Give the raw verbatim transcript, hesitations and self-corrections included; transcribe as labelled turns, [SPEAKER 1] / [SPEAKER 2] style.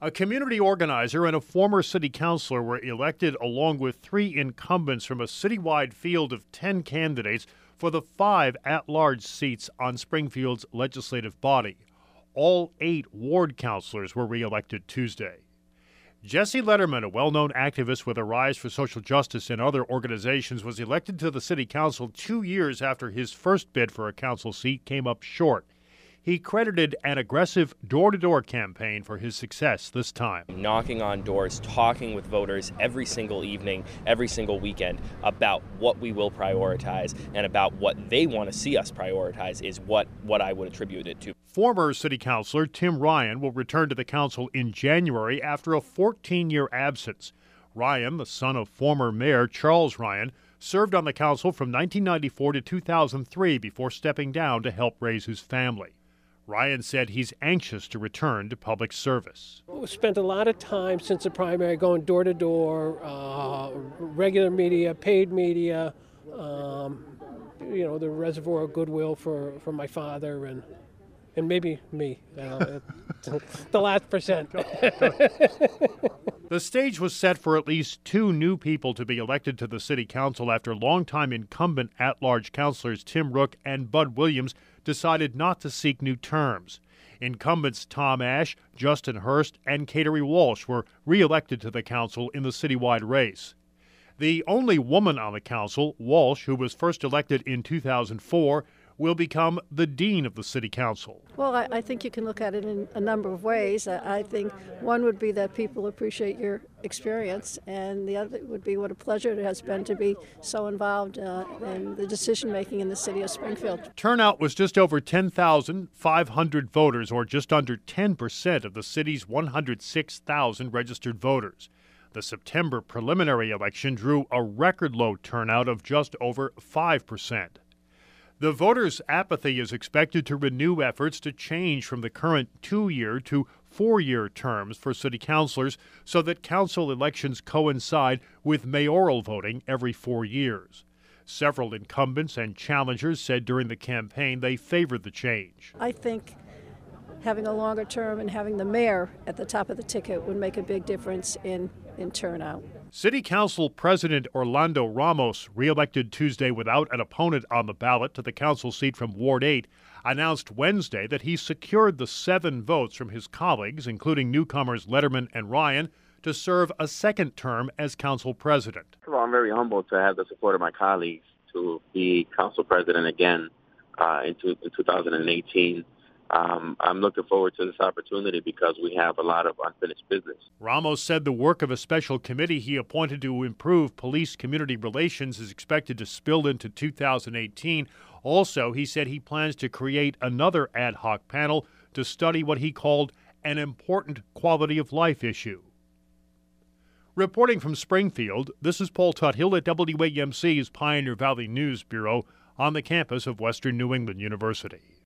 [SPEAKER 1] A community organizer and a former city councilor were elected along with three incumbents from a citywide field of ten candidates for the five at-large seats on Springfield's legislative body. All eight ward councilors were reelected Tuesday. Jesse Letterman, a well-known activist with Arise for Social Justice and other organizations, was elected to the city council two years after his first bid for a council seat came up short. He credited an aggressive door-to-door campaign for his success this time.
[SPEAKER 2] Knocking on doors, talking with voters every single evening, every single weekend about what we will prioritize and about what they want to see us prioritize is what, what I would attribute it to.
[SPEAKER 1] Former city councilor Tim Ryan will return to the council in January after a fourteen-year absence. Ryan, the son of former mayor Charles Ryan, served on the council from nineteen ninety-four to two thousand three before stepping down to help raise his family. Ryan said he's anxious to return to public service.
[SPEAKER 3] We spent a lot of time since the primary going door to door, uh, regular media, paid media, um, you know, the reservoir of goodwill for, for my father and and maybe me, uh, the last percent.
[SPEAKER 1] The stage was set for at least two new people to be elected to the city council after longtime incumbent at-large councilors Tim Rook and Bud Williams decided not to seek new terms. Incumbents Tom Ash, Justin Hurst, and Kateri Walsh were re-elected to the council in the citywide race. The only woman on the council, Walsh, who was first elected in two thousand four, will become the dean of the city council.
[SPEAKER 4] Well, I, I think you can look at it in a number of ways. I, I think one would be that people appreciate your experience, and the other would be what a pleasure it has been to be so involved uh, in the decision-making in the city of Springfield.
[SPEAKER 1] Turnout was just over ten thousand five hundred voters, or just under ten percent of the city's one hundred six thousand registered voters. The September preliminary election drew a record-low turnout of just over five percent. The voters' apathy is expected to renew efforts to change from the current two-year to four-year terms for city councilors so that council elections coincide with mayoral voting every four years. Several incumbents and challengers said during the campaign they favored the change.
[SPEAKER 4] I think having a longer term and having the mayor at the top of the ticket would make a big difference in, in turnout.
[SPEAKER 1] City Council President Orlando Ramos, reelected Tuesday without an opponent on the ballot to the council seat from Ward eight, announced Wednesday that he secured the seven votes from his colleagues, including newcomers Letterman and Ryan, to serve a second term as council president.
[SPEAKER 5] First of all, I'm very humbled to have the support of my colleagues to be council president again uh, in, two, in two thousand eighteen. Um, I'm looking forward to this opportunity because we have a lot of unfinished business.
[SPEAKER 1] Ramos said the work of a special committee he appointed to improve police-community relations is expected to spill into two thousand eighteen. Also, he said he plans to create another ad hoc panel to study what he called an important quality of life issue. Reporting from Springfield, this is Paul Tuthill at W A M C's Pioneer Valley News Bureau on the campus of Western New England University.